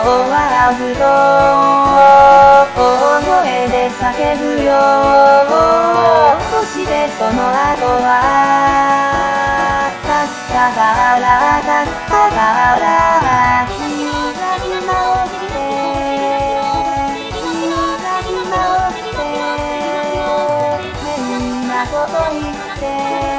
はずと大声で叫ぶよ。そしてその後はたったからひらひらをして変なこと言って